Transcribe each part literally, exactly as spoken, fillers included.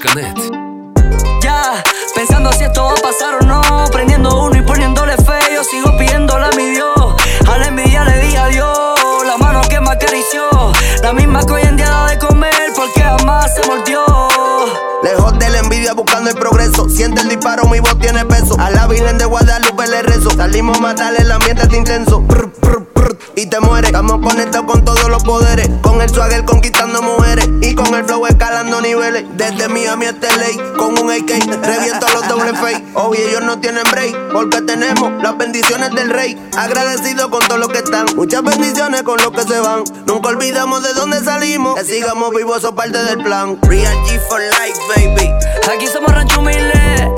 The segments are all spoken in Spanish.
punto net. Ya, pensando si esto va a pasar o no, prendiendo uno y poniéndole fe. Yo sigo pidiéndole a mi Dios, a la envidia le di adiós. La mano que me acarició, la misma que hoy en día da de comer, porque jamás se mordió. Lejos de la envidia buscando el progreso, siente el disparo, mi voz tiene peso. A la Virgen de Guadalupe le rezo, salimos a matar, el ambiente está intenso. Prr, prr, prr, y te mueres, estamos conectados con todos los poderes. Con el swagger conquistando mujeres y con el flow escalando niveles. Desde Miami hasta L A, con un A K, reviento a los doble face. Hoy ellos no tienen break, porque tenemos las bendiciones del rey. Agradecido con todo lo que están, muchas bendiciones con los que se van. Nunca olvidamos de dónde salimos, que sigamos vivos, eso parte del plan. Real G for life, baby. Aquí somos Rancho Humilde,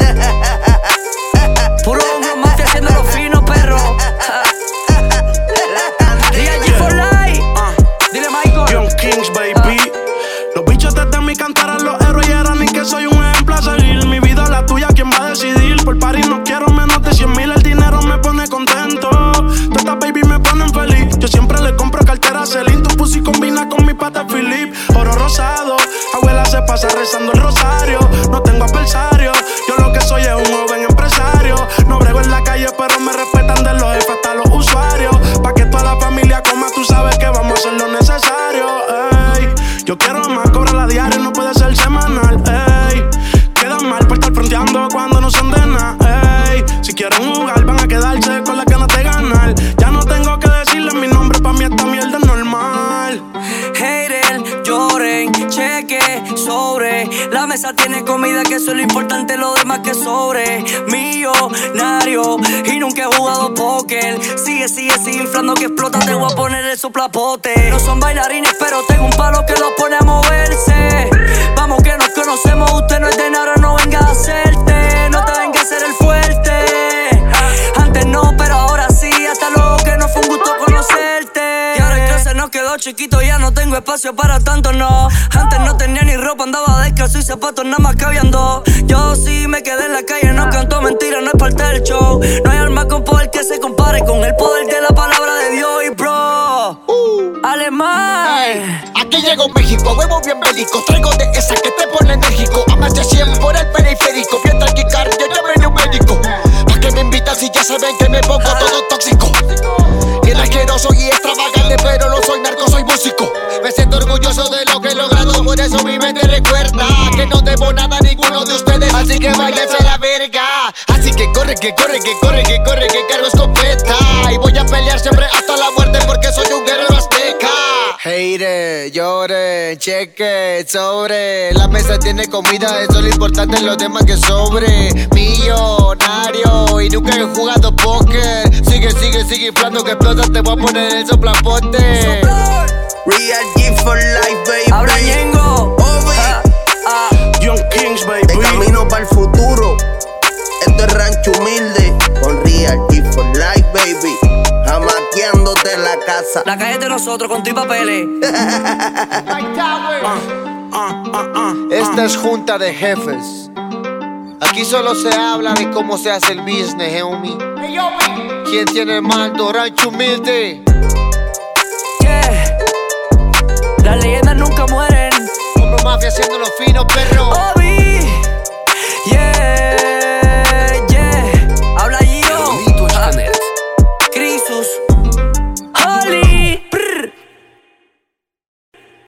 puro hombro mafia haciendo los finos, perro. Real G for life, uh, dile Michael. Young Kings, baby. uh. Los bichos desde mi cantar a los héroes y eran ni que soy un ejemplo a seguir. Mi vida la tuya, ¿quién va a decidir? Por party no quiero menos de cien mil, el dinero me pone contento. Todas baby me ponen feliz, yo siempre le compro cartera Celine. Tu pussy combina con mi pata Philip. Oro rosado, abuela se pasa rezando el rosario. No tengo adversario, yo lo que soy es un joven empresario. No brego en la calle pero me respetan de los jefes hasta los usuarios. Pa' que toda la familia coma, tú sabes que vamos a hacer lo necesario. Ey, yo quiero más, cobrar la diaria, no puede ser semanal. Ey, queda mal por estar fronteando cuando no son de nada. Ey, si quieren jugar van a quedarse con las ganas de ganar. Ya no tengo que decirle mi nombre, pa' mí esta mierda es normal. Hater, lloren, cheque, sobre. La mesa tiene comida, que eso es lo importante, lo demás que sobre. Millonario y nunca he jugado póker. Sigue, sigue, sigue inflando que explota, te voy a poner el soplapote. No son bailarines, pero tengo un palo que los pone a moverse. Vamos que nos conocemos, usted no es de nada, no venga a hacerte. No te venga a hacer el fuerte. Antes no, pero ahora sí, hasta luego que no fue un gusto conocerte. Y ahora el closet nos quedó chiquito, ya no tengo espacio para tanto, no. Antes no tenía ni ropa, andaba descalzo y zapatos, nada más cabían dos. Yo sí me quedé en la calle, no canto mentira, no es parte del show. No hay alma con poder que se compare con el poder de la palabra de Dios. Y bro, uh, alemán. Hey, aquí llegó México, huevo bien bélico. Traigo de esa que te pone enérgico. A más de cien por el periférico. Bien taquicardia, llámeme un médico. ¿Pa' qué me invitas si ya saben que me pongo todo tóxico? Bien asqueroso y extravagante, pero no soy narco, soy músico. Me siento orgulloso de lo que he logrado, por eso mi mente recuerda que no debo nada a ninguno de ustedes, así que váyanse a la verga. Así que corre, que corre, que corre, que corre, que cargo escopeta. Y voy a pelear siempre hasta la muerte porque soy un guerrero azteca. Hater, llore, cheque, sobre. La mesa tiene comida, eso es lo importante, los demás que sobre. Millonario y nunca he jugado póker. Sigue, sigue, sigue inflando que explota, te voy a poner el soplapote. Real G for life, baby. Habla Ñengo. Ah, ah. Young Kings, baby. De camino para el futuro. Esto es Rancho Humilde con Real G for life, baby. Jamaqueándote en la casa. La calle es de nosotros con tu y papeles. Uh, uh, uh, uh, Esta es junta de jefes. Aquí solo se habla de cómo se hace el business, homie. ¿Quién tiene el mando? Rancho Humilde. Yeah. Las leyendas nunca mueren. Hombro mafia haciendo los finos, perro. Obi, yeah.